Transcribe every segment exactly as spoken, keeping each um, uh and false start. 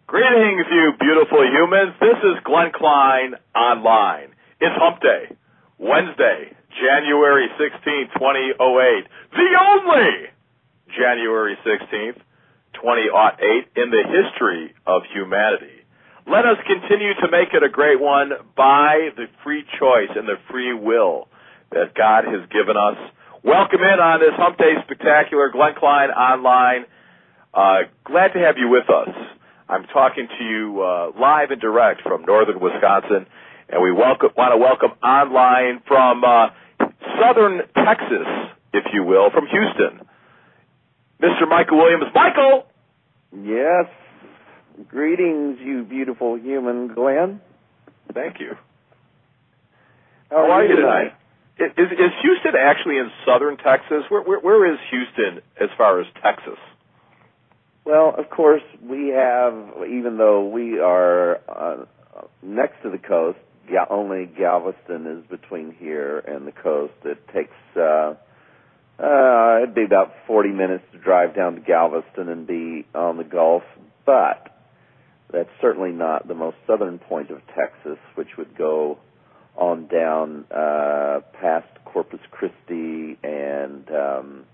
Greetings, you beautiful humans. This is Glenn Klein Online. It's Hump Day, Wednesday, January sixteenth, twenty oh eight. The only January sixteenth, twenty oh eight in the history of humanity. Let us continue to make it a great one by the free choice and the free will that God has given us. Welcome in on this Hump Day Spectacular, Glenn Klein Online. Uh, glad to have you with us. I'm talking to you uh, live and direct from northern Wisconsin, and we welcome, want to welcome online from uh, southern Texas, if you will, from Houston, Mister Michael Williams. Michael! Yes. Greetings, you beautiful human, Glenn. Thank you. How, How are you tonight? tonight? Is, is Houston actually in southern Texas? Where, where, where is Houston as far as Texas? Well, of course, we have, even though we are uh, next to the coast, Ga- only Galveston is between here and the coast. It takes, uh, uh, it'd be about forty minutes to drive down to Galveston and be on the Gulf, but that's certainly not the most southern point of Texas, which would go on down uh, past Corpus Christi and um,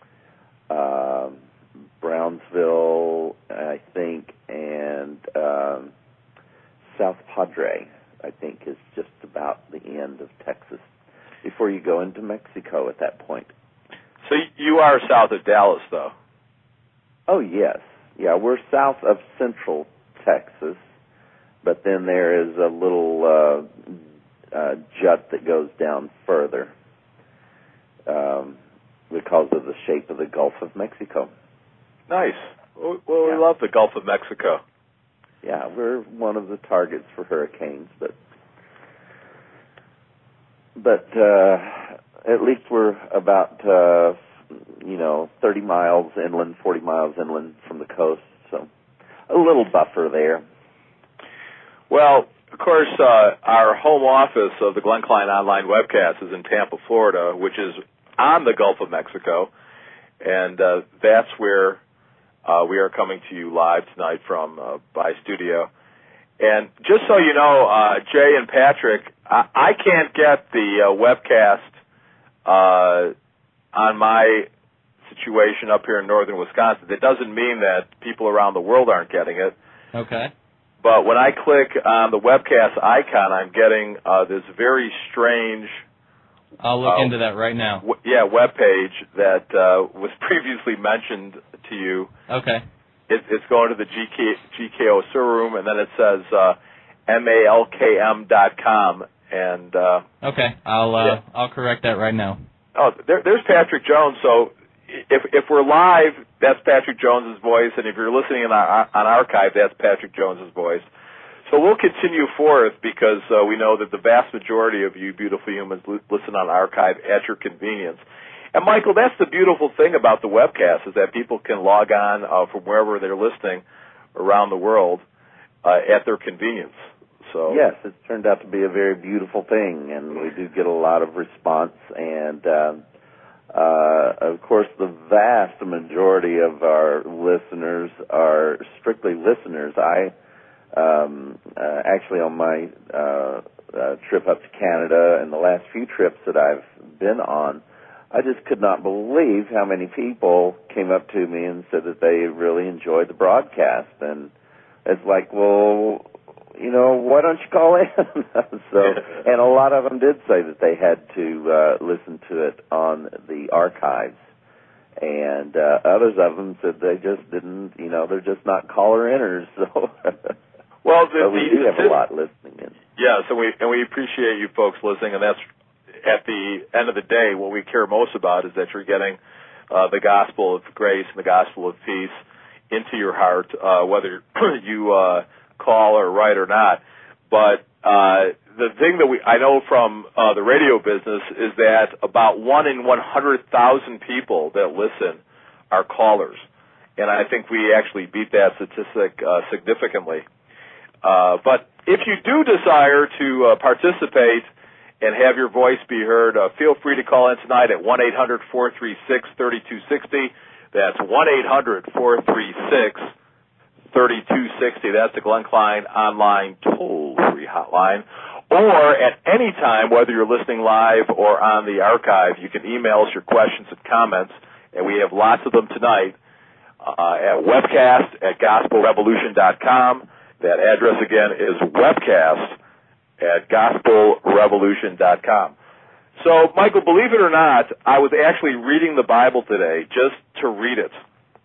uh, Brownsville, I think, and um, South Padre, I think, is just about the end of Texas before you go into Mexico at that point. So you are south of Dallas, though? Oh, yes. Yeah, we're south of central Texas, but then there is a little uh, uh, jut that goes down further um, because of the shape of the Gulf of Mexico. Nice. Well, yeah. we love the Gulf of Mexico. Yeah, we're one of the targets for hurricanes, but but uh, at least we're about uh, you know thirty miles inland, forty miles inland from the coast, so a little buffer there. Well, of course, uh, our home office of the Glenn Klein Online webcast is in Tampa, Florida, which is on the Gulf of Mexico, and uh, that's where Uh, we are coming to you live tonight from uh, by studio. And just so you know, uh, Jay and Patrick, I, I can't get the uh, webcast uh, on my situation up here in northern Wisconsin. That doesn't mean that people around the world aren't getting it. Okay. But when I click on the webcast icon, I'm getting uh, this very strange... I'll look uh, into that right now. W- yeah, web page that uh, was previously mentioned to you. Okay. It, it's going to the G K, G K O server room, and then it says uh, M A L K M dot com. And uh, okay, I'll uh, yeah. I'll correct that right now. Oh, there, there's Patrick Jones. So if if we're live, that's Patrick Jones's voice, and if you're listening in our, on archive, that's Patrick Jones's voice. So we'll continue forth because uh, we know that the vast majority of you beautiful humans li- listen on archive at your convenience. And, Michael, that's the beautiful thing about the webcast is that people can log on uh, from wherever they're listening around the world uh, at their convenience. So yes, it's turned out to be a very beautiful thing, and we do get a lot of response. And, uh, uh, of course, the vast majority of our listeners are strictly listeners. I... Um, uh, actually, on my uh, uh, trip up to Canada and the last few trips that I've been on, I just could not believe how many people came up to me and said that they really enjoyed the broadcast. And it's like, well, you know, why don't you call in? so, and a lot of them did say that they had to uh, listen to it on the archives. And uh, others of them said they just didn't, you know, they're just not caller-inners, so... Well, the, so we the, do have the, a lot listening in. Yeah, so we and we appreciate you folks listening, and that's at the end of the day what we care most about is that you're getting uh, the gospel of grace and the gospel of peace into your heart, uh, whether you uh, call or write or not. But uh, the thing that we I know from uh, the radio business is that about one in one hundred thousand people that listen are callers, and I think we actually beat that statistic uh, significantly. Uh, but if you do desire to uh, participate and have your voice be heard, uh, feel free to call in tonight at one eight hundred four three six three two six zero. That's one eight hundred four three six thirty-two sixty. That's the Glenn Klein online toll-free hotline. Or at any time, whether you're listening live or on the archive, you can email us your questions and comments, and we have lots of them tonight uh, at webcast at gospel revolution dot com. That address again is webcast at gospel revolution dot com. So, Michael, believe it or not, I was actually reading the Bible today just to read it.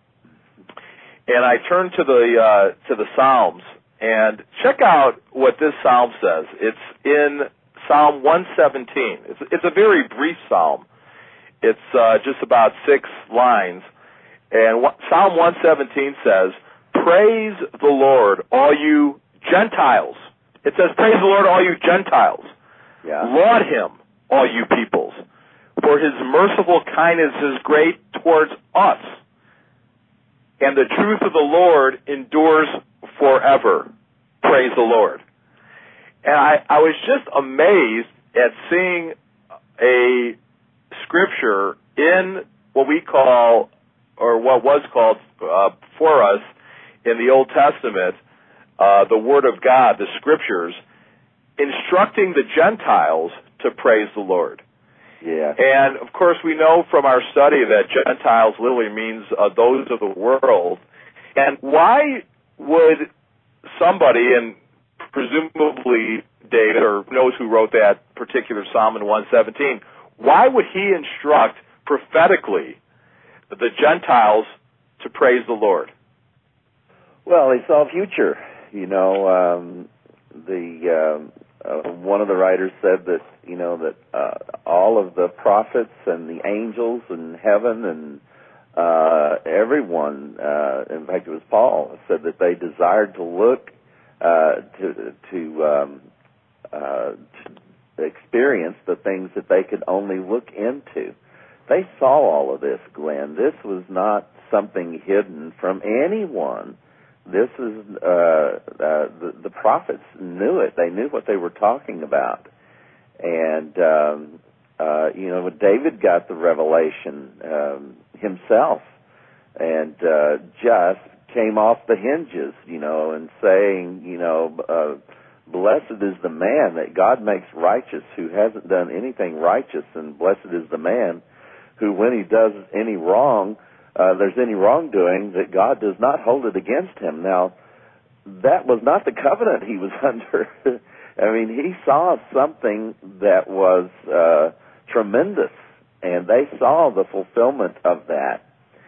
And I turned to the uh, to the Psalms, and check out what this Psalm says. It's in Psalm one seventeen. It's, it's a very brief Psalm. It's uh, just about six lines. And what, Psalm one seventeen says, "Praise the Lord, all you Gentiles." It says, "Praise the Lord, all you Gentiles. Yeah. Laud him, all you peoples, for his merciful kindness is great towards us, and the truth of the Lord endures forever." Praise the Lord. And I, I was just amazed at seeing a scripture in what we call, or what was called uh, for us in the Old Testament, uh, the Word of God, the Scriptures, instructing the Gentiles to praise the Lord. Yeah. And, of course, we know from our study that Gentiles literally means uh, those of the world. And why would somebody, and presumably David, or knows who wrote that particular Psalm in one seventeen, why would he instruct prophetically the Gentiles to praise the Lord? Well, he saw a future. You know, um, the um, uh, one of the writers said that, you know, that uh, all of the prophets and the angels in heaven and uh, everyone, uh, in fact, it was Paul, said that they desired to look uh, to to, um, uh, to experience the things that they could only look into. They saw all of this, Glenn. This was not something hidden from anyone. This is, uh, uh, the, the prophets knew it. They knew what they were talking about. And, um, uh, you know, David got the revelation um, himself and uh, just came off the hinges, you know, and saying, you know, uh, blessed is the man that God makes righteous who hasn't done anything righteous, and blessed is the man who, when he does any wrong, Uh, there's any wrongdoing, that God does not hold it against him. Now, that was not the covenant he was under. I mean, he saw something that was uh, tremendous, and they saw the fulfillment of that.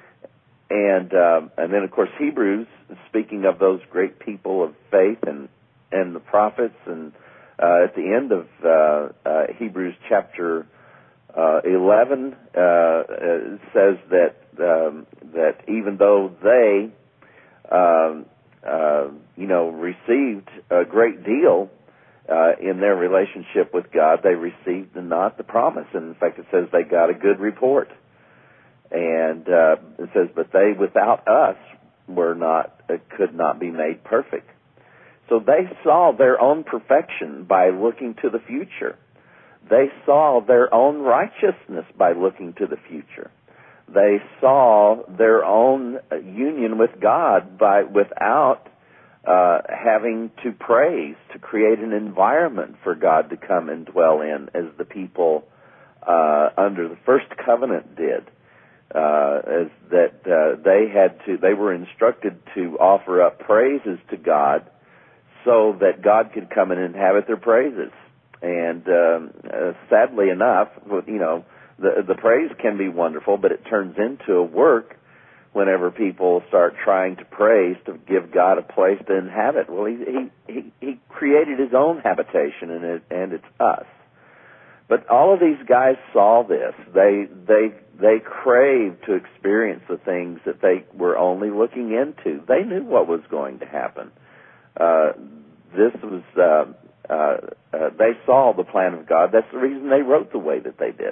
And uh, and then, of course, Hebrews, speaking of those great people of faith and, and the prophets, and uh, at the end of uh, uh, Hebrews chapter Uh, eleven uh, uh, says that um, that even though they, um, uh, you know, received a great deal uh, in their relationship with God, they received not the promise. And in fact, it says they got a good report. And uh, it says, but they without us were not, uh, could not be made perfect. So they saw their own perfection by looking to the future. They saw their own righteousness by looking to the future. They saw their own union with God by without uh, having to praise, to create an environment for God to come and dwell in, as the people uh, under the first covenant did. Uh, as that uh, they had to, they were instructed to offer up praises to God, so that God could come and inhabit their praises. And um, uh, sadly enough, you know, the the praise can be wonderful, but it turns into a work whenever people start trying to praise to give God a place to inhabit. Well, he he he, he created his own habitation, and it, and it's us. But all of these guys saw this. They they they craved to experience the things that they were only looking into. They knew what was going to happen. Uh, this was. Uh, Uh, uh, they saw the plan of God. That's the reason they wrote the way that they did.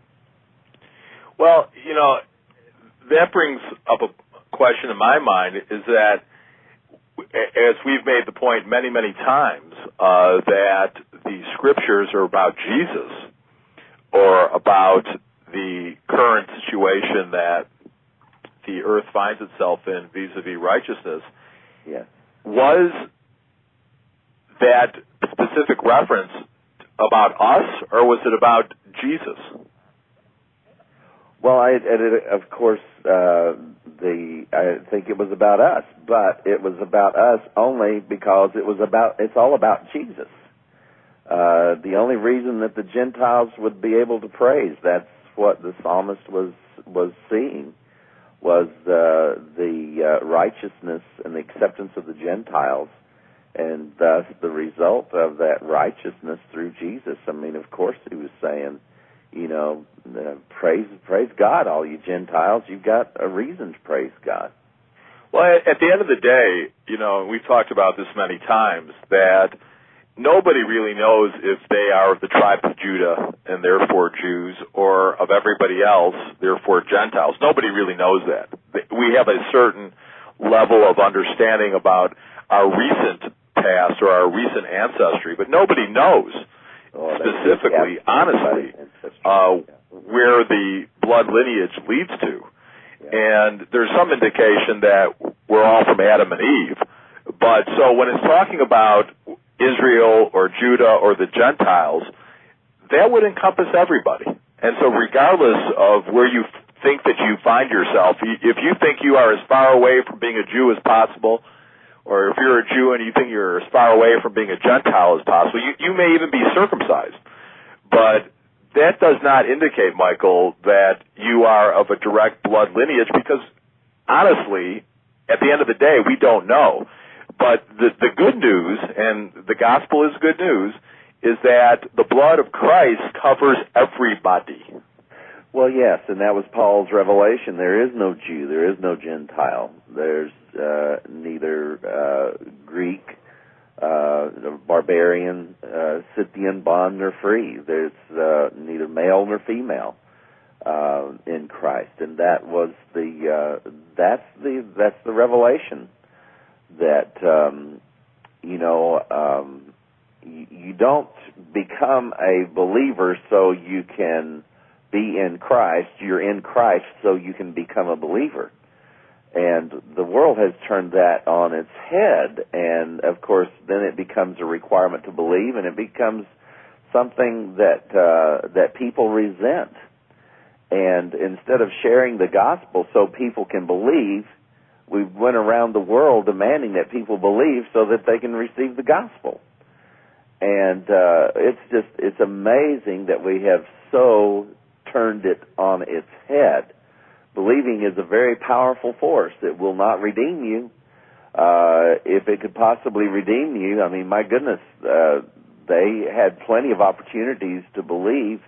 Well, you know, that brings up a question in my mind, is that, as we've made the point many, many times, uh, that the Scriptures are about Jesus, or about the current situation that the earth finds itself in vis-a-vis righteousness. Yes. Was that specific reference about us, or was it about Jesus? Well, I, it, of course, uh, the I think it was about us, but it was about us only because it was about. It's all about Jesus. Uh, the only reason that the Gentiles would be able to praise, that's what the psalmist was was seeing, was uh, the uh, righteousness and the acceptance of the Gentiles, and thus the result of that righteousness through Jesus. I mean, of course, he was saying, you know, uh, praise praise God, all you Gentiles. You've got a reason to praise God. Well, at the end of the day, you know, we've talked about this many times, that nobody really knows if they are of the tribe of Judah and therefore Jews, or of everybody else, therefore Gentiles. Nobody really knows that. We have a certain level of understanding about our recent past or our recent ancestry, but nobody knows Oh, specifically, honestly, uh, where the blood lineage leads to. Yeah. And there's some indication that we're all from Adam and Eve. But so when it's talking about Israel or Judah or the Gentiles, that would encompass everybody. And so regardless of where you think that you find yourself, if you think you are as far away from being a Jew as possible, or if you're a Jew and you think you're as far away from being a Gentile as possible, you, you may even be circumcised. But that does not indicate, Michael, that you are of a direct blood lineage, because honestly, at the end of the day, we don't know. But the, the good news, and the gospel is good news, is that the blood of Christ covers everybody. Well, yes, and that was Paul's revelation. There is no Jew, there is no Gentile. There's uh, neither uh, Greek, uh, barbarian, uh, Scythian, bond, nor free. There's uh, neither male nor female uh, in Christ, and that was the uh, that's the that's the revelation that um, you know um, you, you don't become a believer so you can be in Christ. You're in Christ so you can become a believer. And the world has turned that on its head, and of course then it becomes a requirement to believe, and it becomes something that uh, that people resent. And instead of sharing the gospel so people can believe, we went around the world demanding that people believe so that they can receive the gospel. And uh, it's just, it's amazing that we have so turned it on its head. Believing is a very powerful force. It will not redeem you. Uh, if it could possibly redeem you, I mean, my goodness, uh, they had plenty of opportunities to believe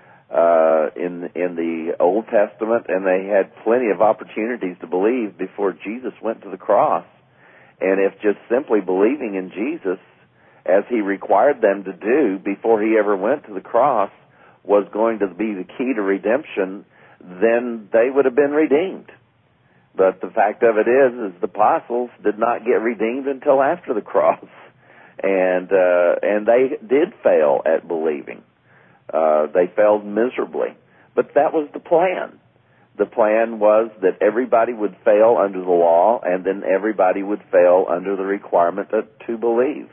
uh, in in the Old Testament, and they had plenty of opportunities to believe before Jesus went to the cross. And if just simply believing in Jesus, as he required them to do before he ever went to the cross, was going to be the key to redemption, then they would have been redeemed. But the fact of it is, is the apostles did not get redeemed until after the cross, and uh, and they did fail at believing. Uh, they failed miserably. But that was the plan. The plan was that everybody would fail under the law, and then everybody would fail under the requirement to, to believe.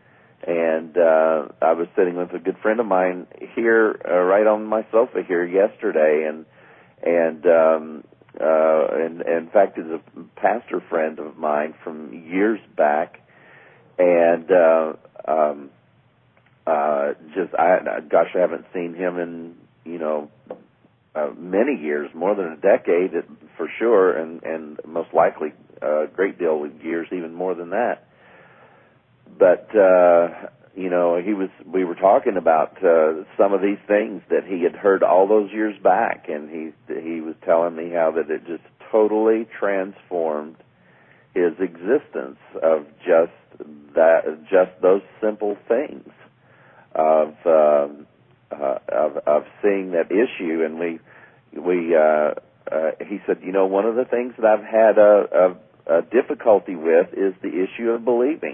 And uh, I was sitting with a good friend of mine here, uh, right on my sofa here yesterday, and and um, uh, and, and in fact, is a pastor friend of mine from years back, and uh, um, uh, just I gosh, I haven't seen him in you know uh, many years, more than a decade for sure, and and most likely a great deal of years, even more than that. But, uh, you know, he was, we were talking about, uh, some of these things that he had heard all those years back, and he, he was telling me how that it just totally transformed his existence of just that, just those simple things of, uh, uh, of, of seeing that issue. And we, we, uh, uh, he said, you know, one of the things that I've had a, a, a difficulty with is the issue of believing.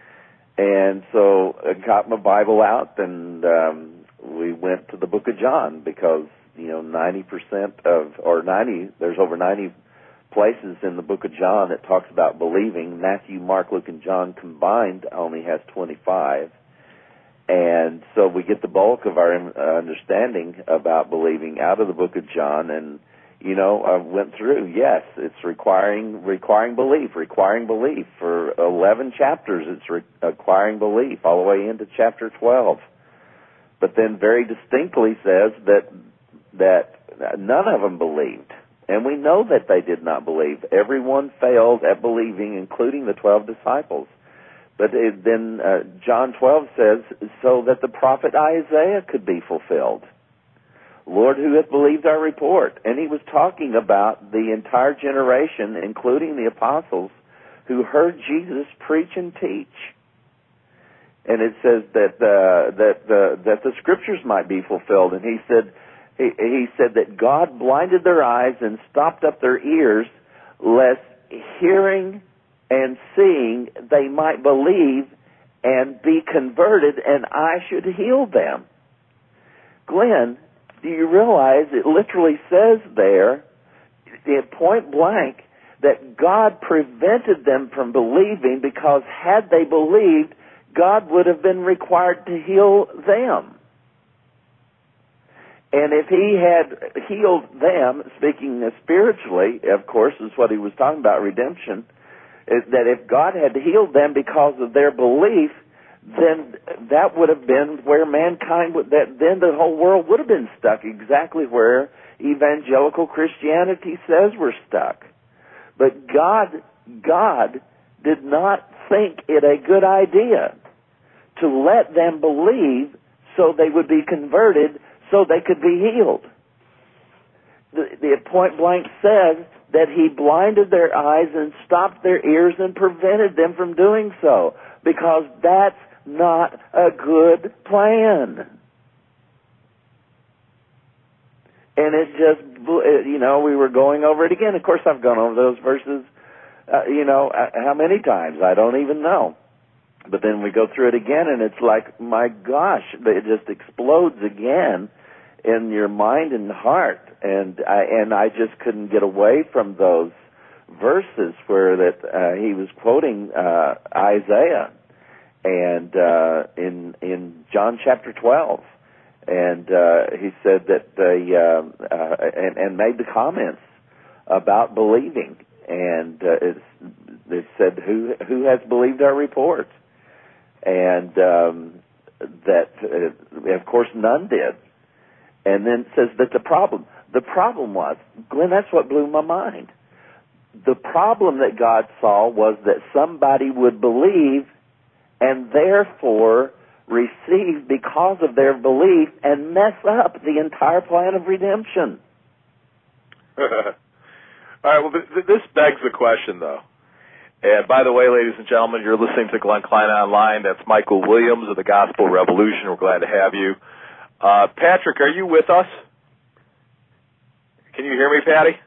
And so I got my Bible out, and um, we went to the book of John, because, you know, ninety percent of, or ninety, there's over ninety places in the book of John that talks about believing. Matthew, Mark, Luke, and John combined only has twenty-five. And so we get the bulk of our uh, understanding about believing out of the book of John. And, you know, I went through, yes, it's requiring requiring belief, requiring belief. For eleven chapters, it's re- requiring belief, all the way into chapter twelve. But then very distinctly says that that none of them believed. And we know that they did not believe. Everyone failed at believing, including the twelve disciples. But it, then uh, John twelve says, so that the prophet Isaiah could be fulfilled. Lord, who hath believed our report? And he was talking about the entire generation, including the apostles, who heard Jesus preach and teach. And it says that uh, that the that the scriptures might be fulfilled. And he said he, he said that God blinded their eyes and stopped up their ears, lest hearing and seeing they might believe and be converted, and I should heal them. Glenn, do you realize it literally says there, at point blank, that God prevented them from believing because had they believed, God would have been required to heal them. And if he had healed them, speaking spiritually, of course, is what he was talking about, redemption, that if God had healed them because of their belief, then that would have been where mankind would, that then the whole world would have been stuck exactly where evangelical Christianity says we're stuck. But God, God did not think it a good idea to let them believe so they would be converted so they could be healed. The, the point blank says that he blinded their eyes and stopped their ears and prevented them from doing so, because that's not a good plan. And it just, you know, we were going over it again. Of course, I've gone over those verses, uh, you know, how many times? I don't even know. But then we go through it again, and it's like, my gosh, it just explodes again in your mind and heart. And I, and I just couldn't get away from those verses where that uh, he was quoting uh, Isaiah and uh, in in John chapter twelve, and uh, he said that they uh, uh, and, and made the comments about believing, and uh, it, it said who who has believed our report, and um, that uh, of course none did, and then it says that the problem. The problem was, Glenn, that's what blew my mind. The problem that God saw was that somebody would believe and therefore receive because of their belief and mess up the entire plan of redemption. All right, well, th- th- this begs the question, though. And by the way, ladies and gentlemen, you're listening to Glenn Klein Online. That's Michael Williams of the Gospel Revolution. We're glad to have you. Uh, Patrick, are you with us? Can you hear me, Patty?